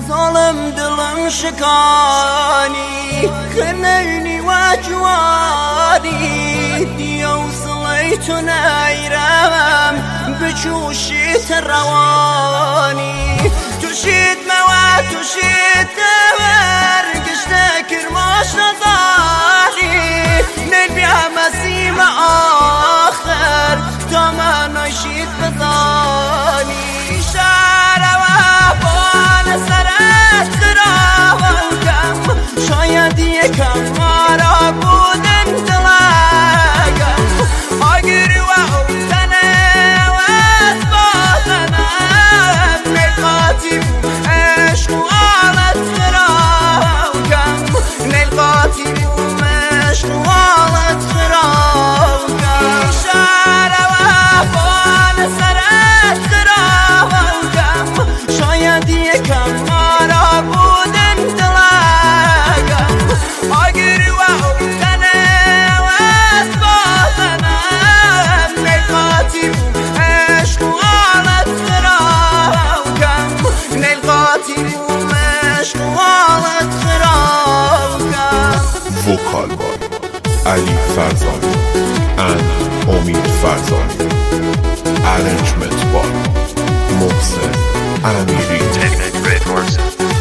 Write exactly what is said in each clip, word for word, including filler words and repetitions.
ظالم دلم شکانی خنینی و جوانی دیو صلیت نیرم بچوشیت روانی توشید مواد توشید دور گشته کرماش نظاری نیل بیا مسیم آخر تا من نشید بزانی شهر و بان سرت خرابم کم شاید یکم مارا بودن دلگم آگر و اوتنه و اسبازنم نقاطی بوم عشق و آلت خرابم کم نقاطی بوم عشق و آلت خرابم کم شهر و بان سرت خرابم کم شاید یکم مارا بودن دلگم آگر و اوتنه و اسبازنم نقاطی بوم عشق و آلت خرابم کم نقاطی بوم عشق و آلت خرابم وکال بای علی فرزانه and امید فرزانه arrangement by محسن امیری Technic Red Horse.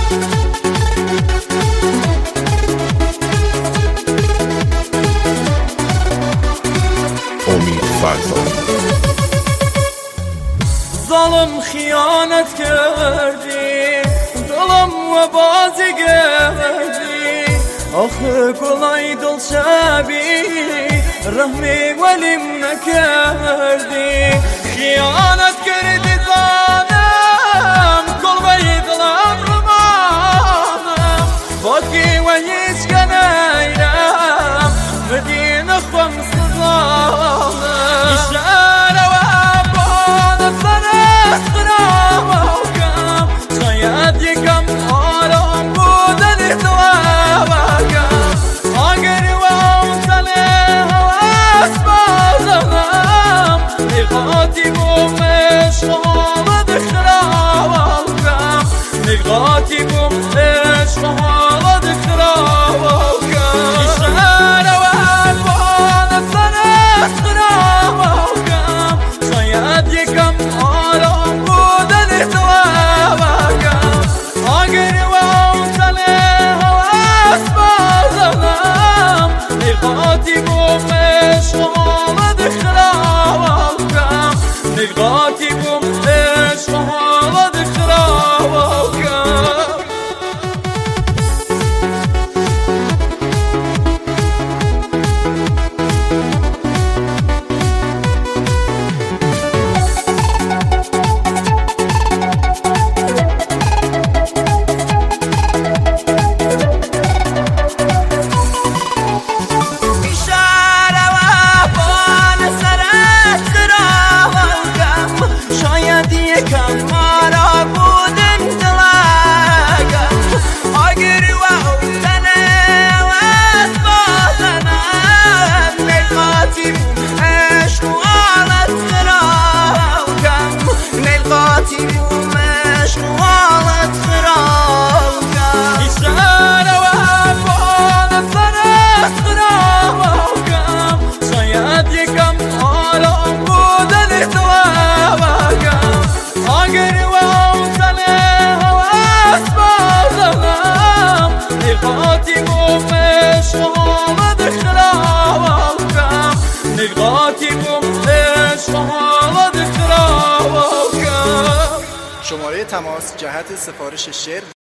امید فرزانه ظالم خیانت کردی دلم و بازی کردی آخه kolay دل شبی رحمی ولیم نکردی خیانت کردی ظالم کلبی دلم رمانم خودی و هیچ کنیرم بدین خم سزانم اشاره و بان سرت خرابم کم شاید یکم آرام بودن دوابم آگر و اوتنه و اسبازنم نقاطی بوم عشق و آلت خرابم کم نقاطی بوم عشق و آلت خرابم کم اشاره و بان سرت خرابم کم شاید یکم آرام بودن دوابم آگر و اوتنه و اسبازنم نقاطی بوم عشق و آلت خرابم کم نقاطی بوم عشق و آلت خرابم کم اشاره و بان سرت خرابم کم شاید یکم مارا بودن دلگم آگر و اوتنه و اسبازنم نقاطی بوم عشق و آلت خرابم کم نقاطی بوم عشق و آلت خرابم اشاره و بان سرت خرابم کم شاید یکم آرام بودن دوابم آگر و اوتنه و اسبازنم نقاطی بوم عشق و آلت خرابم کم نقاطی بوم عشق و آلت خرابم کم شماره تماس جهت سفارش شعر